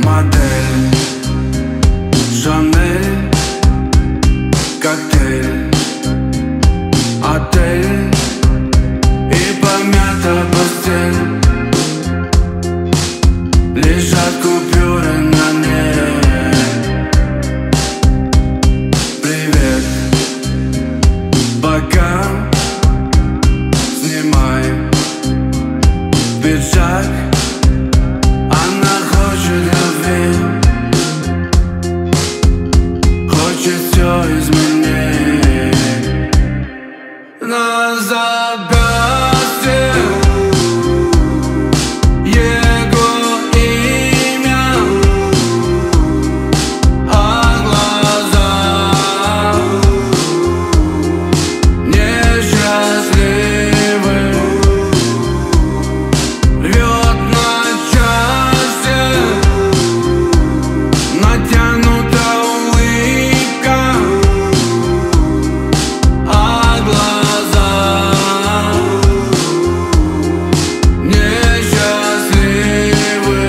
модель, Шанель, коктейль, отель и помята постель. Лежат купюры на ней. Привет, пока снимай пиджак. Она хочет любви, хочет все изменить. На запястье его имя, а глаза несчастливы. Рвет на части натянута улыбка, а глаза несчастливы.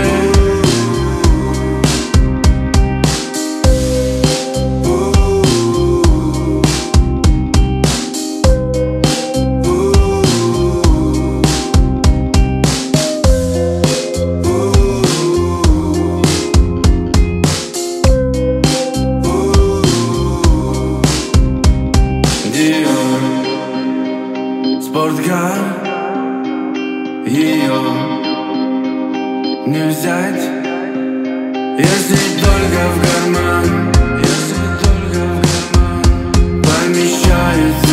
Диор, спорткар, ее не взять, если только в карман, помещается.